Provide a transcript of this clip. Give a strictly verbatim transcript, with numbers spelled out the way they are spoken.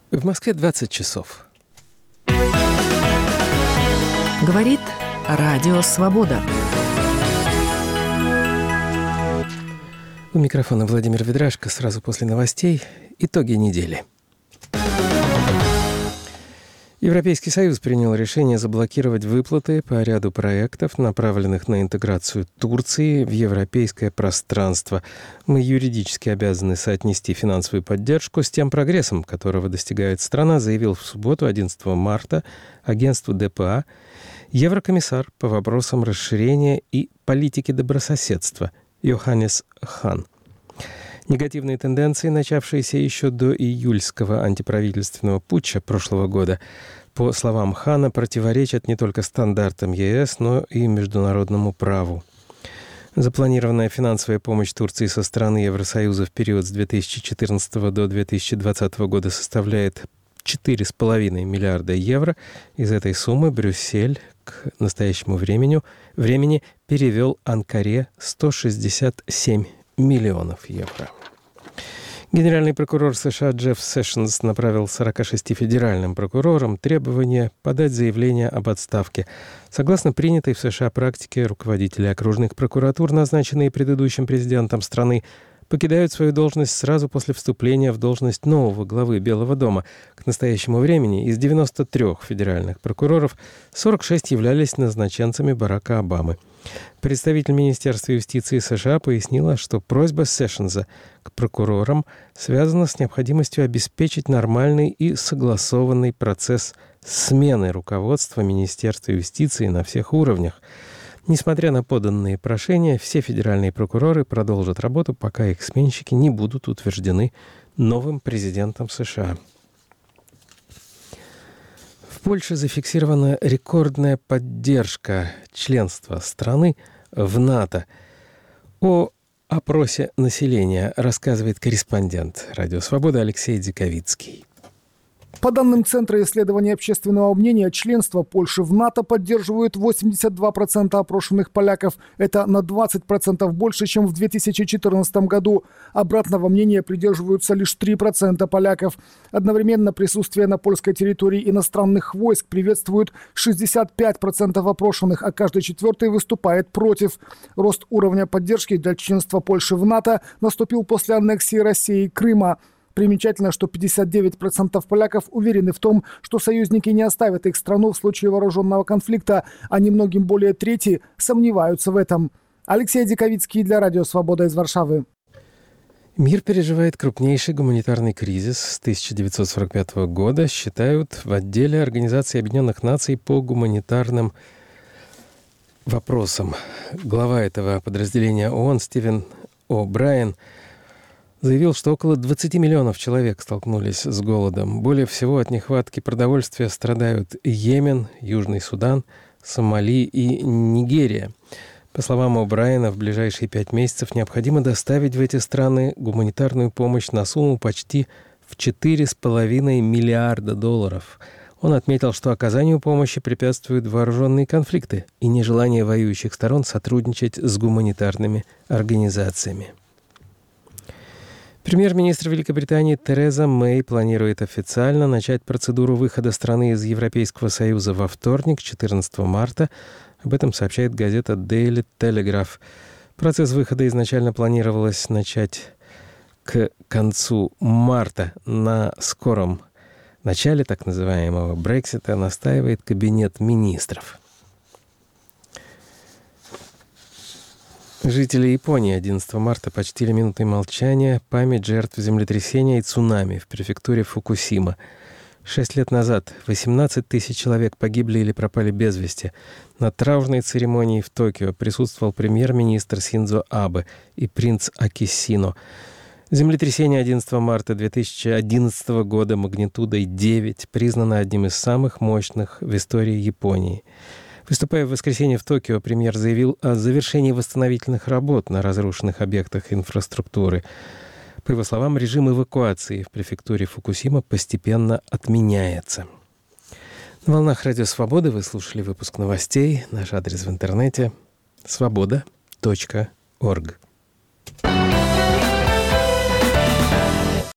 В Москве двадцать часов. Говорит Радио Свобода. У микрофона Владимир Ведрашко. Сразу после новостей итоги недели. Европейский Союз принял решение заблокировать выплаты по ряду проектов, направленных на интеграцию Турции в европейское пространство. Мы юридически обязаны соотнести финансовую поддержку с тем прогрессом, которого достигает страна, заявил в субботу, одиннадцатого марта, агентству ДПА еврокомиссар по вопросам расширения и политики добрососедства Йоханнес Хан. Негативные тенденции, начавшиеся еще до июльского антиправительственного путча прошлого года, по словам Хана, противоречат не только стандартам ЕС, но и международному праву. Запланированная финансовая помощь Турции со стороны Евросоюза в период с две тысячи четырнадцатого до две тысячи двадцатого года составляет четыре с половиной миллиарда евро. Из этой суммы Брюссель к настоящему времени, времени перевел Анкаре сто шестьдесят семь миллионов евро. Генеральный прокурор США Джефф Сэшнс направил сорока шести федеральным прокурорам требование подать заявление об отставке. Согласно принятой в США практике, руководители окружных прокуратур, назначенные предыдущим президентом страны, покидают свою должность сразу после вступления в должность нового главы Белого дома. К настоящему времени из девяноста трёх федеральных прокуроров сорок шесть являлись назначенцами Барака Обамы. Представитель Министерства юстиции США пояснила, что просьба Сэшнса к прокурорам связана с необходимостью обеспечить нормальный и согласованный процесс смены руководства Министерства юстиции на всех уровнях. Несмотря на поданные прошения, все федеральные прокуроры продолжат работу, пока их сменщики не будут утверждены новым президентом США. В Польше зафиксирована рекордная поддержка членства страны в НАТО. О опросе населения рассказывает корреспондент «Радио Свобода» Алексей Диковицкий. По данным Центра исследования общественного мнения, членство Польши в НАТО поддерживают восемьдесят два процента опрошенных поляков. Это на двадцать процентов больше, чем в две тысячи четырнадцатом году. Обратного мнения придерживаются лишь три процента поляков. Одновременно присутствие на польской территории иностранных войск приветствуют шестьдесят пять процентов опрошенных, а каждый четвертый выступает против. Рост уровня поддержки для членства Польши в НАТО наступил после аннексии России Крыма. Примечательно, что пятьдесят девять процентов поляков уверены в том, что союзники не оставят их страну в случае вооруженного конфликта, а немногим более трети сомневаются в этом. Алексей Диковицкий для Радио Свобода из Варшавы. Мир переживает крупнейший гуманитарный кризис с тысяча девятьсот сорок пятого года, считают в отделе Организации Объединенных Наций по гуманитарным вопросам. Глава этого подразделения ООН Стивен О'Брайен заявил, что около двадцати миллионов человек столкнулись с голодом. Более всего от нехватки продовольствия страдают Йемен, Южный Судан, Сомали и Нигерия. По словам О'Брайена, в ближайшие пять месяцев необходимо доставить в эти страны гуманитарную помощь на сумму почти в четыре с половиной миллиарда долларов. Он отметил, что оказанию помощи препятствуют вооруженные конфликты и нежелание воюющих сторон сотрудничать с гуманитарными организациями. Премьер-министр Великобритании Тереза Мэй планирует официально начать процедуру выхода страны из Европейского Союза во вторник, четырнадцатого марта. Об этом сообщает газета Daily Telegraph. Процесс выхода изначально планировалось начать к концу марта. На скором начале так называемого Брексита настаивает Кабинет министров. Жители Японии одиннадцатого марта почтили минутой молчания память жертв землетрясения и цунами в префектуре Фукусима. Шесть лет назад восемнадцать тысяч человек погибли или пропали без вести. На траурной церемонии в Токио присутствовал премьер-министр Синдзо Абе и принц Акисино. Землетрясение одиннадцатого марта две тысячи одиннадцатого года магнитудой девять признано одним из самых мощных в истории Японии. Выступая в воскресенье в Токио, премьер заявил о завершении восстановительных работ на разрушенных объектах инфраструктуры. По его словам, режим эвакуации в префектуре Фукусима постепенно отменяется. На волнах Радио Свободы вы слушали выпуск новостей. Наш адрес в интернете — свобода точка орг.